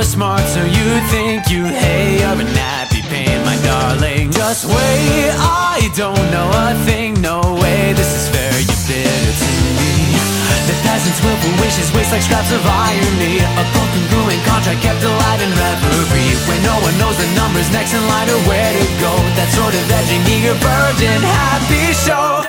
smart, so you think you, hey, you're a nappy pain, my darling. Just wait, I don't know a thing, no way, this is fair, you're bitter to me. The peasant's willful wishes waste like scraps of irony. A congruent contract kept alive in reverie, where no one knows the numbers next in line or where to go. That sort of edging, eager virgin, happy show.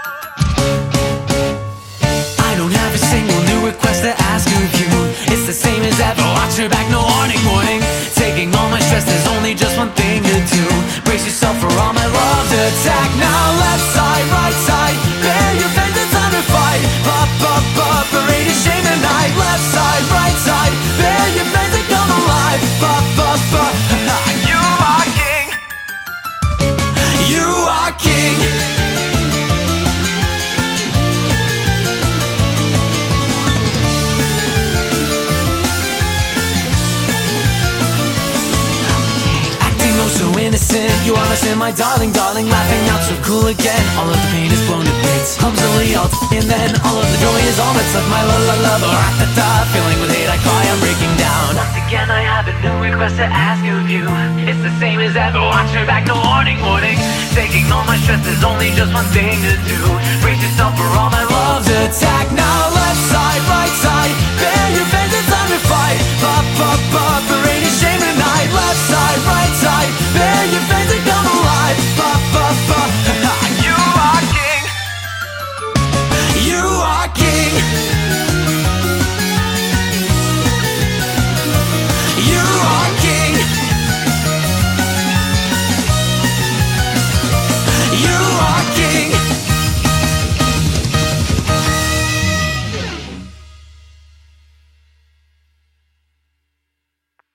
I don't have a single new request to ask of you. It's the same as ever, watch your back, no warning. Taking all my stress, there's only just one thing to do. Brace yourself for all my love to attack. Now left side, right side, bare your face, it's time to fight. Up, parade of shame tonight. Left side, right side, bare your face and come alive. Up, you are king. You are king. So innocent, you are missing my darling, laughing out so cool again. All of the pain is blown to bits, clumsily all and then all of the joy is all that's left. My love, feeling with hate, I cry, I'm breaking down. Once again, I have a new request to ask of you. It's the same as ever, watch your back, no warning. Taking all my stress, there's only just one thing to do. Brace yourself for all my love to attack. Now left side, right side.